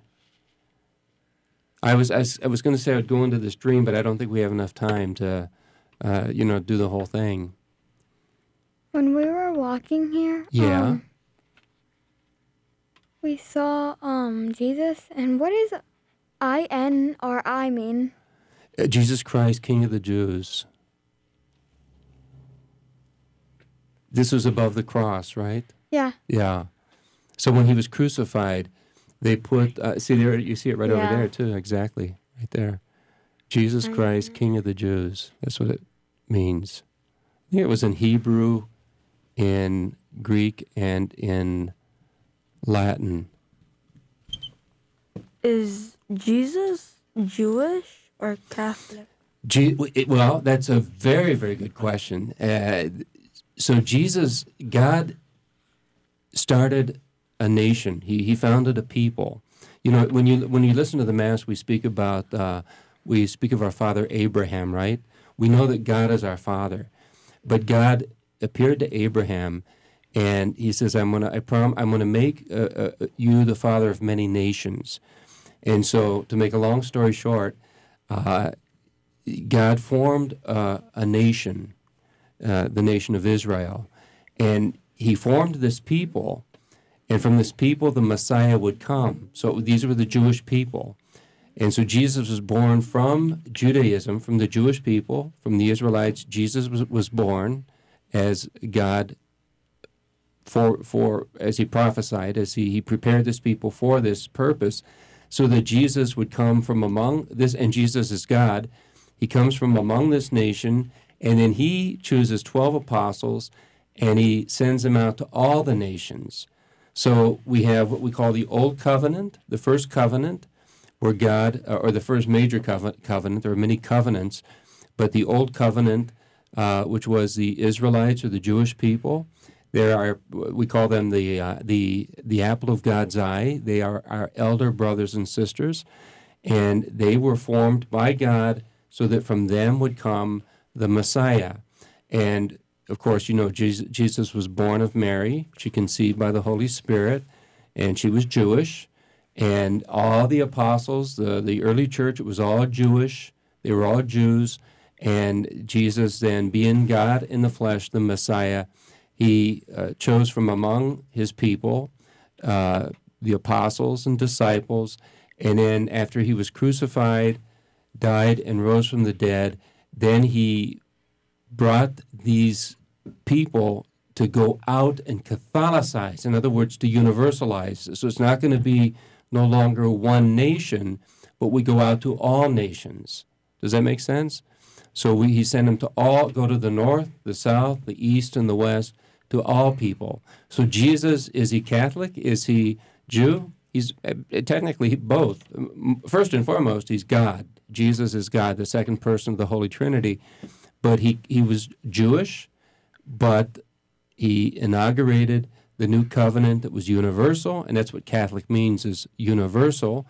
I was going to say I would go into this dream, but I don't think we have enough time to, do the whole thing. When we were walking here, yeah, we saw Jesus. And what is I-N or I mean? Jesus Christ, King of the Jews. This was above the cross, right? Yeah. Yeah. So when he was crucified, they put, see there, you see it right over there too, exactly, right there. Jesus Christ, King of the Jews. That's what it means. I think it was in Hebrew, in Greek, and in Latin. Is Jesus Jewish or Catholic? Well, that's a very, very good question. So Jesus, God started a nation. He founded a people. You know, when you listen to the Mass, we speak of our father Abraham, right? We know that God is our father, but God appeared to Abraham, and He says, "I'm gonna make you the father of many nations." And so, to make a long story short, God formed a nation, the nation of Israel, and He formed this people, and from this people the Messiah would come. So these were the Jewish people. And so Jesus was born from Judaism, from the Jewish people, from the Israelites. Jesus was born as God, as He prophesied, as he prepared this people for this purpose, so that Jesus would come from among this, and Jesus is God. He comes from among this nation, and then He chooses 12 apostles, and He sends them out to all the nations. So we have what we call the Old Covenant, the first covenant, where God, or the first major covenant. There are many covenants, but the Old Covenant, which was the Israelites or the Jewish people, we call them the apple of God's eye. They are our elder brothers and sisters, and they were formed by God so that from them would come the Messiah. And of course, you know, Jesus was born of Mary. She conceived by the Holy Spirit, and she was Jewish. And all the apostles, the early church, it was all Jewish. They were all Jews. And Jesus then, being God in the flesh, the Messiah, He chose from among His people the apostles and disciples. And then after He was crucified, died, and rose from the dead, then He brought these people to go out and Catholicize. In other words, to universalize. So it's not going to be no longer one nation, but we go out to all nations. Does that make sense? So He sent them to all, go to the north, the south, the east, and the west, to all people. So Jesus, is He Catholic? Is He Jew? He's technically both. First and foremost, He's God. Jesus is God, the second person of the Holy Trinity. But he was Jewish, but He inaugurated the new covenant that was universal, and that's what Catholic means, is universal.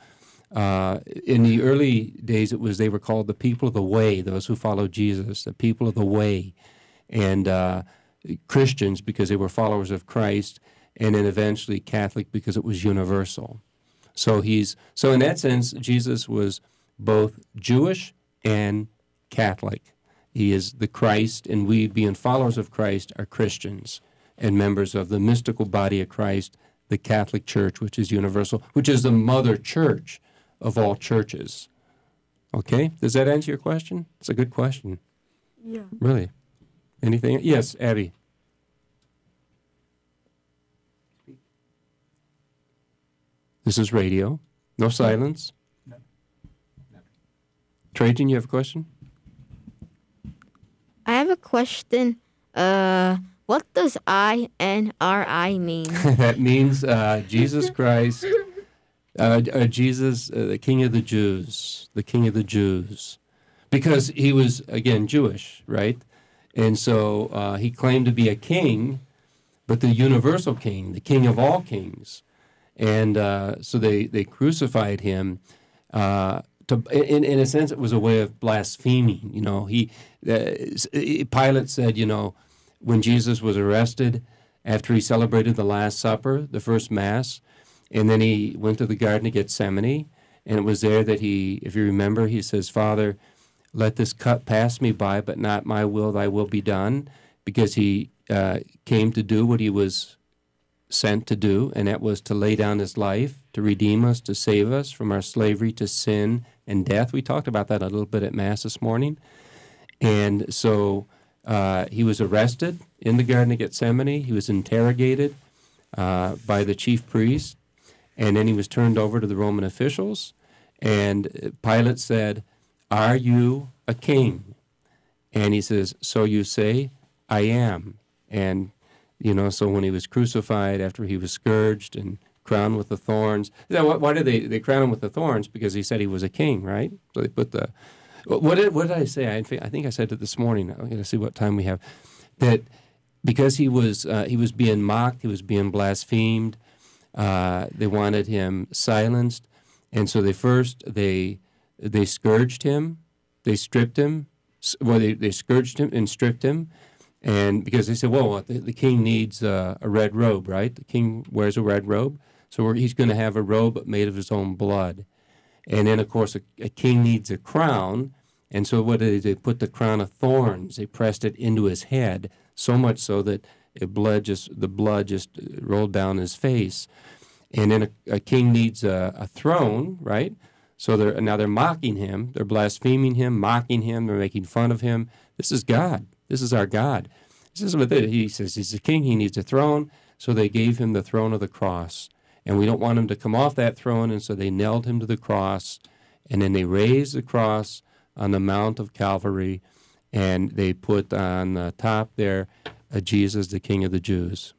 In the early days, they were called the people of the way, those who followed Jesus, the people of the way, and Christians because they were followers of Christ, and then eventually Catholic because it was universal. So in that sense, Jesus was both Jewish and Catholic. He is the Christ, and we, being followers of Christ, are Christians and members of the mystical body of Christ, the Catholic Church, which is universal, which is the mother church of all churches. Okay? Does that answer your question? It's a good question. Yeah. Really? Anything? Yes, Abby. This is radio. No silence. No. Trajan, you have a question? I have a question. What does INRI mean? That means Jesus Christ, Jesus, the King of the Jews, the King of the Jews. Because He was, again, Jewish, right? And so he claimed to be a king, but the universal king, the king of all kings. And so they crucified him. In a sense, it was a way of blaspheming. You know, Pilate said, you know, when Jesus was arrested, after he celebrated the Last Supper, the first Mass, and then he went to the Garden of Gethsemane, and it was there that he, if you remember, he says, Father, let this cup pass me by, but not my will, thy will be done, because he came to do what he was sent to do, and that was to lay down his life, to redeem us, to save us from our slavery to sin and death. We talked about that a little bit at Mass this morning. And so he was arrested in the Garden of Gethsemane. He was interrogated by the chief priest, and then he was turned over to the Roman officials. And Pilate said, are you a king? And he says, so you say, I am. And, you know, so when he was crucified, after he was scourged and crowned with the thorns, why did they crown him with the thorns? Because he said he was a king, right? So they put the, what did I say? I think I said it this morning. I'm going to see what time we have. That because he was being mocked, he was being blasphemed, they wanted him silenced. And so they scourged him, they stripped him, they scourged him and stripped him, and because they said, well, the king needs a red robe, right? The king wears a red robe, so he's going to have a robe made of his own blood. And then, of course, a king needs a crown, and so what did they put the crown of thorns? They pressed it into his head, so much so that the blood just rolled down his face. And then a king needs a throne, right? So they're mocking him, they're blaspheming him, mocking him, they're making fun of him. This is God. This is our God. He says he's a king, he needs a throne, so they gave him the throne of the cross. And we don't want him to come off that throne, and so they nailed him to the cross, and then they raised the cross on the Mount of Calvary, and they put on the top there Jesus, the King of the Jews.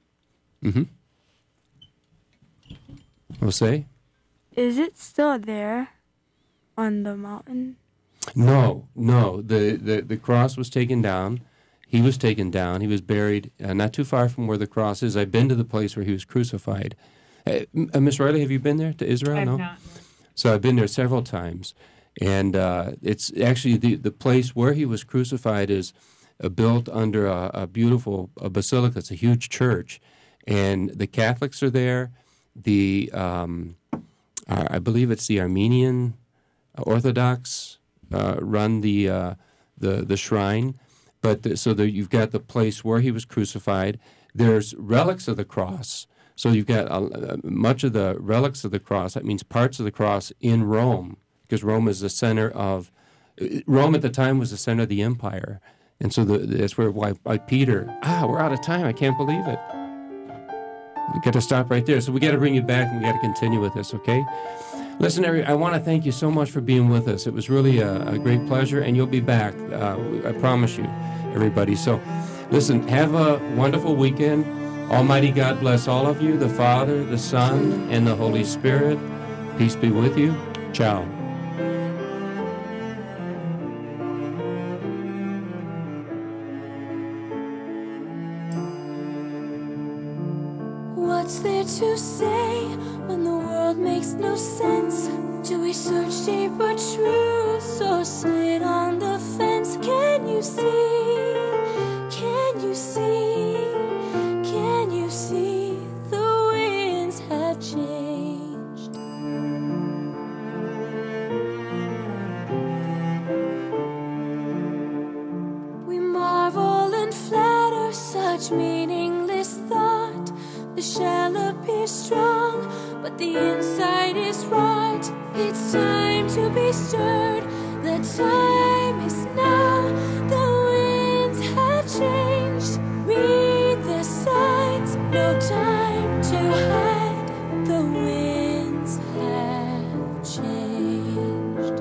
Jose? Is it still there on the mountain? No. The cross was taken down. He was taken down. He was buried not too far from where the cross is. I've been to the place where he was crucified. Miss Riley, have you been there to Israel? I've No? not. So I've been there several times. And it's actually the place where he was crucified is built under a beautiful basilica. It's a huge church. And the Catholics are there. I believe it's the Armenian Orthodox run the shrine. But so you've got the place where he was crucified. There's relics of the cross. So you've got much of the relics of the cross. That means parts of the cross in Rome, because Rome is the center of Rome at the time was the center of the empire, and so that's why Peter. We're out of time. I can't believe it. We got to stop right there. So we got to bring you back, and we got to continue with this. Okay. Listen, I want to thank you so much for being with us. It was really a great pleasure, and you'll be back. I promise you, everybody. So, listen, have a wonderful weekend. Almighty God bless all of you, the Father, the Son, and the Holy Spirit. Peace be with you. Ciao. What's there to say when the world makes no sense? Do we search deeper truths or sit on the fence? Can you see? Can you see? Can you see the winds have changed? We marvel and flatter such meaningless thought. The shell appears strong, but the inside is rot. It's time to be stirred. The time is now. The winds have changed. Read the signs. No time to hide. The winds have changed.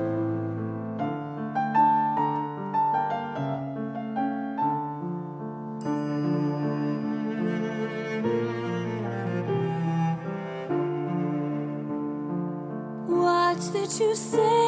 What's there to say?